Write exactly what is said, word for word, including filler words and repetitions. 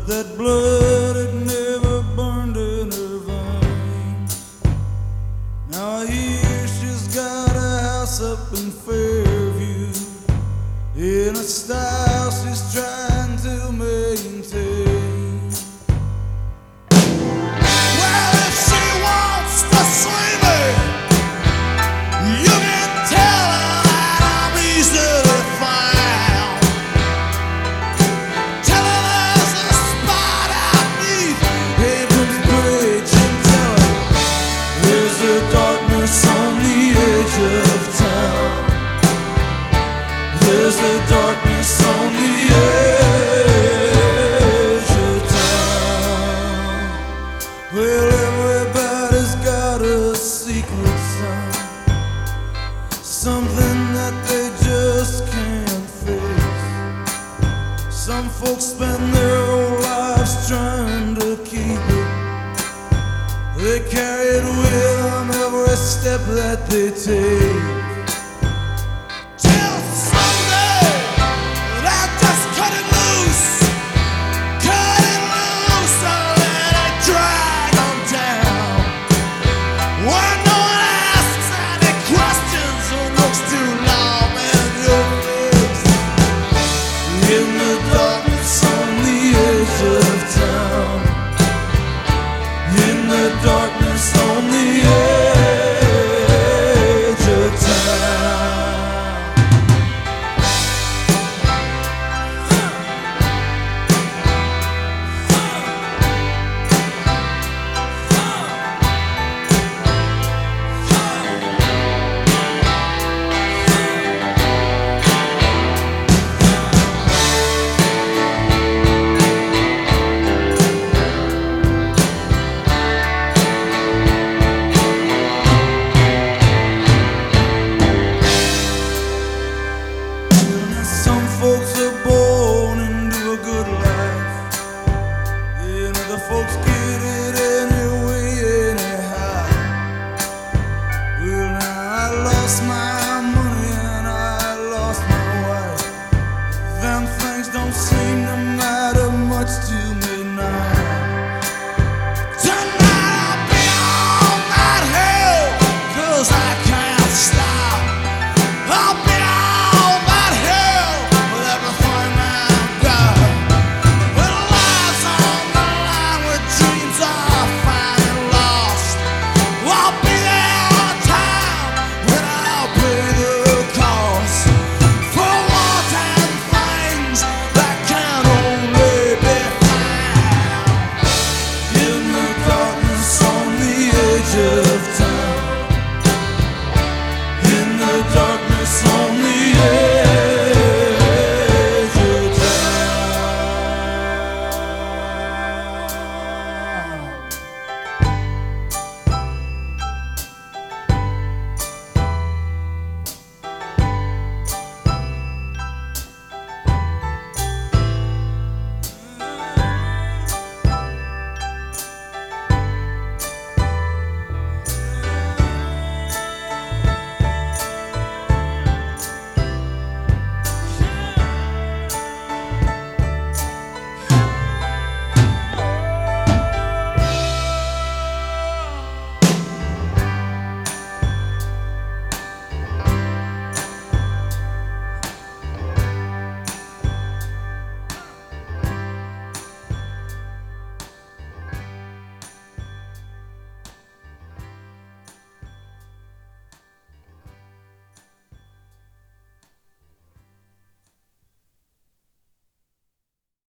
that blood had never burned in her veins. Now here she's got a house up in Fairview, in a style she's trying to maintain. Well, if she wants to see me, you can tell her that I'm easily found. Tell her there's a spot out neath Abrams Bridge, and tell her there's a darkness on the edge of town. There's a darkness on the edge of town. Well, everybody's got a secret sign, something that they just can't face. Some folks spend their whole lives trying to keep it. They carry it with them every step that they take.